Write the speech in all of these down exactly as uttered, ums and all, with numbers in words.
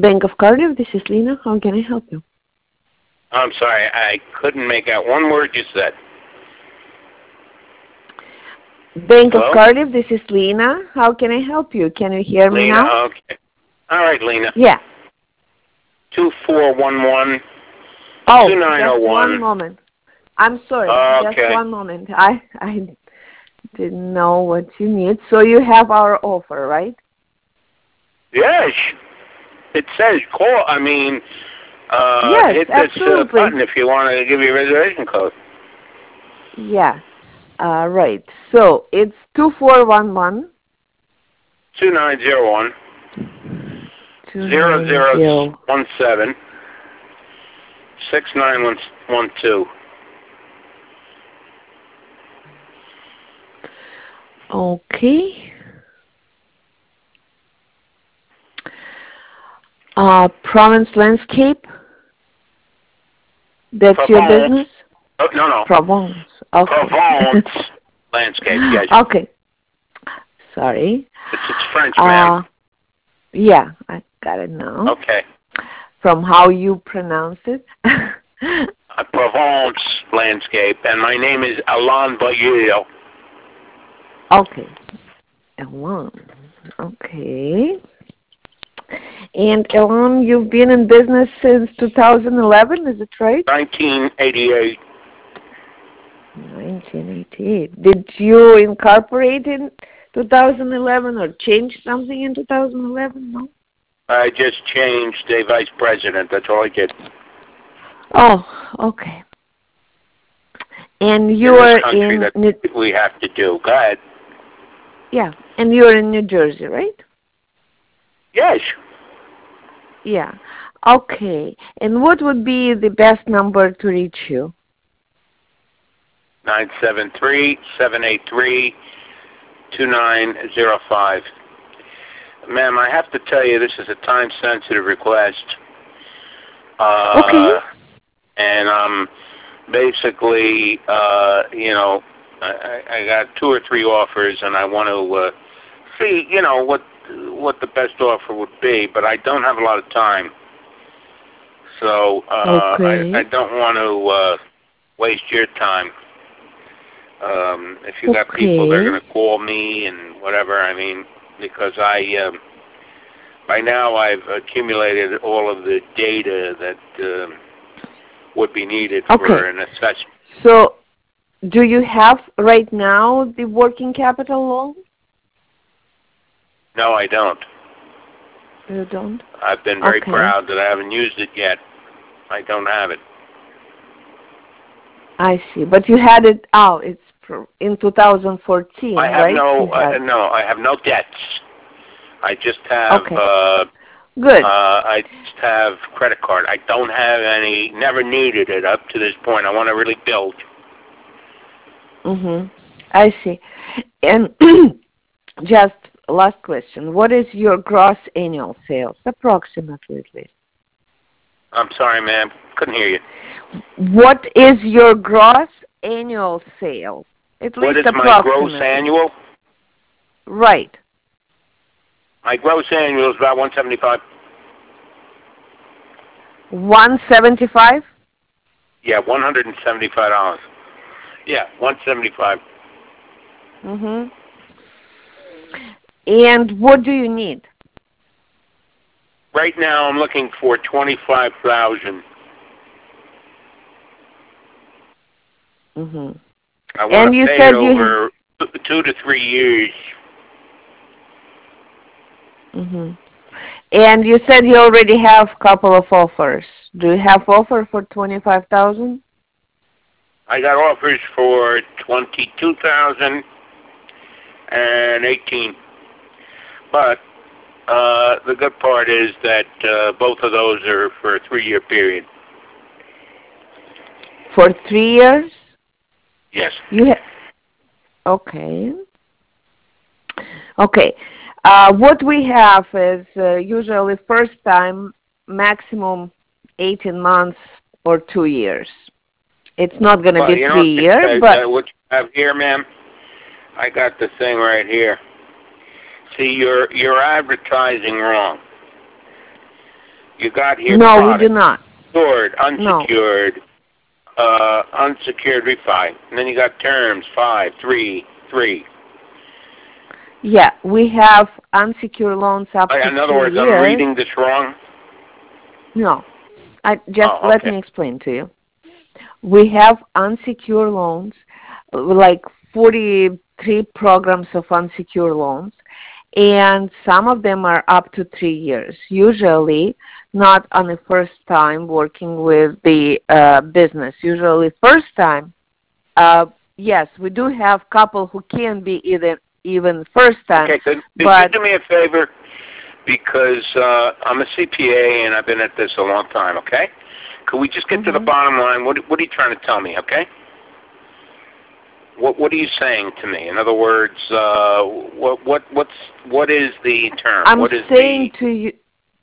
Bank of Cardiff, this is Lena. How can I help you? I'm sorry, I couldn't make out one word you said. Bank Hello? of Cardiff, this is Lena. How can I help you? Can you hear me Lena, now? okay. All right, Lena. Yeah. two four one one, Oh, two nine oh just one. one moment. I'm sorry. Okay. Just one moment. I I didn't know what you need. So you have our offer, right? Yes. It says call, I mean, uh, Yes, hit this uh, absolutely. button if you want to give you a reservation code. Yeah. Uh, right. So it's two four one one. two nine zero one, zero zero one seven, six nine one two. Okay. Uh, Provence Landscape. That's Provence. your business? Oh, no, no. Provence. Okay. Provence Landscape, yes. Okay. Sorry. It's, it's French, Uh, ma'am. yeah, I got it now. Okay. From how you pronounce it. Uh, Provence Landscape, and my name is Alain Bayeux. Okay. Elon. Okay. And Elon, you've been in business since two thousand eleven, is it right? nineteen eighty-eight. nineteen eighty-eight. Did you incorporate in two thousand eleven or change something in two thousand eleven? No? I just changed a vice president. That's all I did. Oh, okay. And you in are this country in that New- we have to do. Go ahead. yeah, and you're in New Jersey, right? Yes. Yeah. Okay. And what would be the best number to reach you? nine seven three, seven eight three, two nine zero five. Ma'am, I have to tell you this is a time-sensitive request. Uh, Okay. And um, basically, uh, you know, I, I got two or three offers, and I want to uh, see, you know, what what the best offer would be, but I don't have a lot of time. So uh, Okay. I, I don't want to uh, waste your time. Um, if you got people that are Okay. going to call me and whatever, I mean, because I, um, by now I've accumulated all of the data that um, would be needed Okay. for an assessment. So, do you have right now the working capital loan? No, I don't. You don't? I've been very Okay. proud that I haven't used it yet. I don't have it. I see. But you had it out. It's in two thousand fourteen, I have right? no, Had... uh, no, I have no debts. I just have, okay. uh, Good. Uh, I just have credit card. I don't have any, never needed it up to this point. I want to really build. Mhm. I see. And just last question. What is your gross annual sales, approximately at least? I'm sorry, ma'am. Couldn't hear you. What is your gross annual sales? At What least is my approximately. gross annual? Right. My gross annual is about one seventy-five. one seventy-five? Yeah, one hundred seventy-five dollars. Yeah, one seventy-five. Mhm. And what do you need? Right now, I'm looking for twenty-five thousand. Mhm. I want And to you pay said it you over two to three years. Mhm. And you said you already have a couple of offers. Do you have offer for twenty-five thousand? I got offers for twenty-two thousand and eighteen. But uh, the good part is that uh, both of those are for a three-year period. For three years? Yes. You ha- okay. Okay. Uh, what we have is uh, usually first time maximum eighteen months or two years. It's not going to Well, be you know three years, uh, but uh, what you have here, ma'am? I got the thing right here. See, you're you're advertising wrong. You got here No, product, we do not. secured, No. unsecured, uh, unsecured refi. And then you got terms, five, three, three. Yeah, we have unsecured loans up to In other three words, years. I'm reading this wrong? No. I just Oh, let okay. me explain to you. We have unsecured loans, like forty-three programs of unsecured loans, and some of them are up to three years. Usually not on the first time working with the uh, business. Usually first time, uh, yes, we do have couple who can be either even first time. Okay, could, could but you do me a favor? Because uh, I'm a C P A and I've been at this a long time, okay? Could we just get mm-hmm. to the bottom line? What, what are you trying to tell me, okay? What What are you saying to me? In other words, uh, what what what's what is the term? I'm what is saying the... to you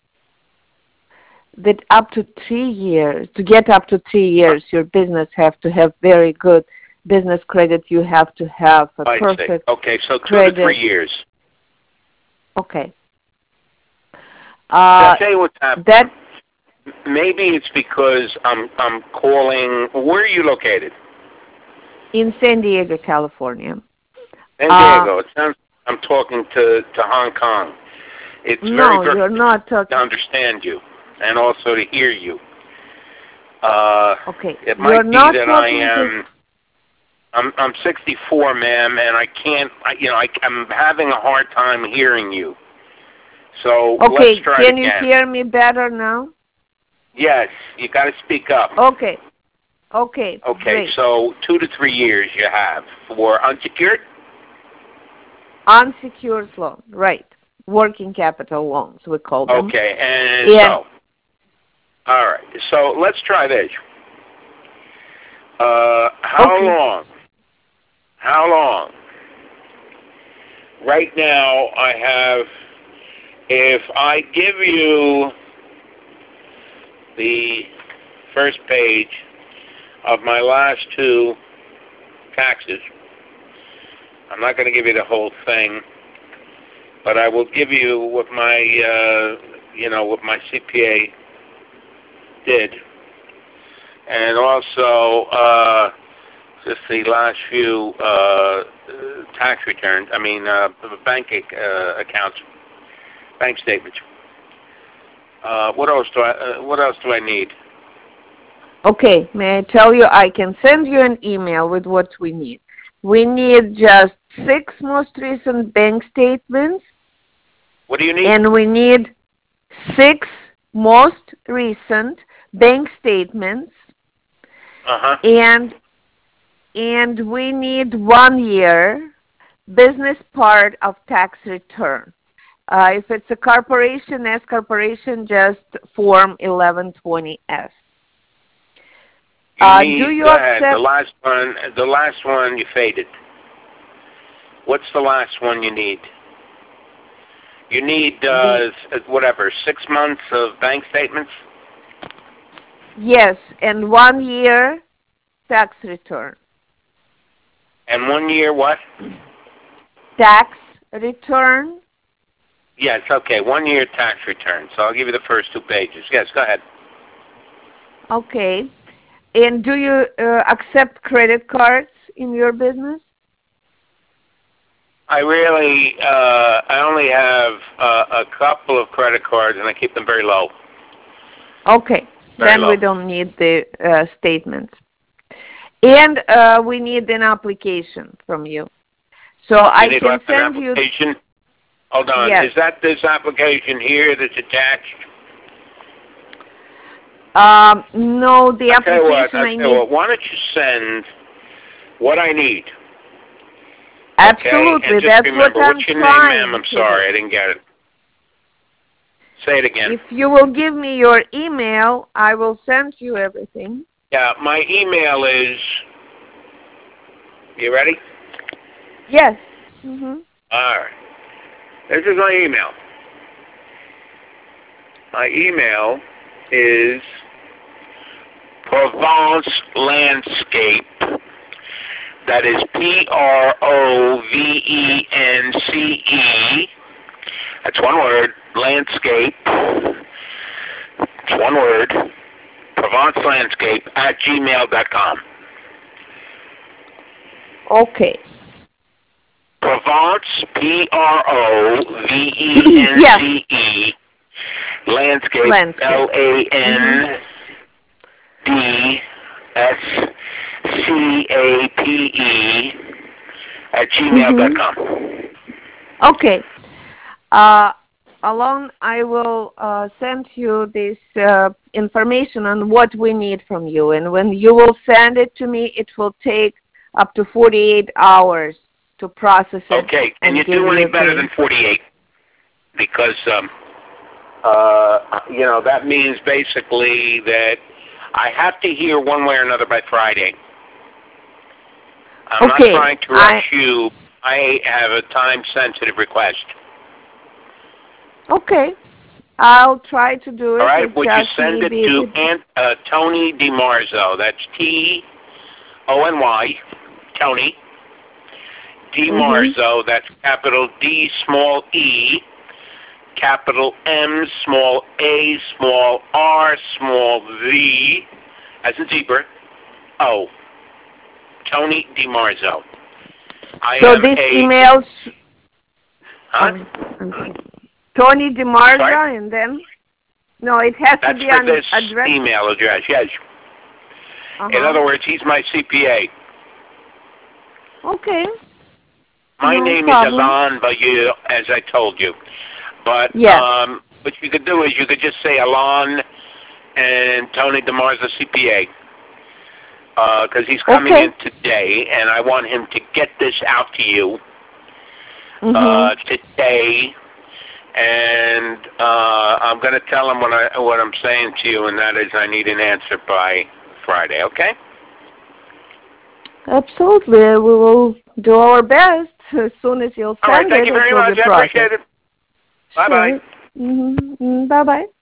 that up to three years, to get up to three years, your business have to have very good business credit. You have to have a I perfect see. Okay, so two credit. to three years. Okay. Uh, I'll tell you what's happening. That Maybe it's because I'm I'm calling. Where are you located? in San Diego, California. San Uh, Diego. It sounds I'm talking to to Hong Kong. It's no, very very you're not difficult talking. to understand you and also to hear you. Uh, Okay, it you're might be not that I talking am. I'm I'm sixty-four, ma'am, and I can't. I, you know, I, I'm having a hard time hearing you. So to. Okay, let's try can it you again. hear me better now? Yes, you got to speak up. Okay. Okay. Okay, Great. so two to three years you have for unsecured. Unsecured loan, right? Working capital loans, we call them. Okay, and And so, all right. So let's try this. Uh, how okay. long? How long? Right now, I have. If I give you the first page of my last two taxes, I'm not going to give you the whole thing, but I will give you what my, uh, you know, what my C P A did, and also uh, just the last few uh, tax returns. I mean, uh, bank uh, accounts, bank statements. Uh, what else do I? Uh, what else do I need? Okay, may I tell you, I can send you an email with what we need. We need just six most recent bank statements. What do you need? And we need six most recent bank statements. Uh-huh. And and we need one year business part of tax return. Uh, if it's a corporation, S corporation, just Form eleven twenty S. You Uh, need, do you go ahead. accept? The last one, the last one you faded. What's the last one you need? You need, uh, whatever, six months of bank statements? Yes, and one year tax return. And one year what? Tax return? Yes, okay, one year tax return. So I'll give you the first two pages. Yes, go ahead. Okay. And do you uh, accept credit cards in your business? I really, uh, I only have uh, a couple of credit cards, and I keep them very low. Okay, Very then low. we don't need the uh, statements. And uh, we need an application from you. So You I need can what, send an you... application? Hold on. Yes. Is that this application here that's attached? Um, no, the I'll tell you what, application I'll I tell you need... what, why don't you send what I need? Absolutely, okay? And just that's remember, what I'm what's your trying name, ma'am? I'm to sorry, do. I didn't get it. Say it again. If you will give me your email, I will send you everything. Yeah, my email is, you ready? Yes. Mm-hmm. All right. This is my email. My email is Provence Landscape. That is P R O V E N C E. That's one word, landscape, It's one word, Provence Landscape at gmail dot com. Okay. Provence, P R O V E N C E, Landscape, Landscape. L A N D S C A P E, at gmail dot com. Mm-hmm. Okay. Uh, Alon, I will uh, send you this uh, information on what we need from you. And when you will send it to me, it will take up to forty-eight hours to process it. Okay. Can you give do any you better the- than forty-eight? Because, um, uh, you know, that means basically that I have to hear one way or another by Friday. I'm Okay, not trying to rush I, you. I have a time-sensitive request. Okay. I'll try to do it. All right. It's Would you send it to the... Aunt, uh, Tony DiMarzo? That's T O N Y, Tony. DiMarzo, mm-hmm. That's capital D, small e, capital M, small a, small r, small v, as in zebra, O. Tony DiMarzo. I so have this a, email... Huh? Um, okay. Tony DiMarzo, Sorry? and then... No, it has That's to be for on this address. email address, yes. Uh-huh. In other words, he's my C P A. Okay. My no name problem. is Alon, but you, as I told you. But yes. um, what you could do is you could just say Alon and Tony DiMarzo C P A. Because uh, he's coming okay. in today, and I want him to get this out to you mm-hmm. uh, today. And uh, I'm going to tell him what, I, what I'm saying to you, and that is I need an answer by Friday, okay? Absolutely. We will do our best as soon as you'll send All right, thank it. you very it will much. be I appreciate it. Bye-bye. Sure. Mm-hmm. Bye-bye.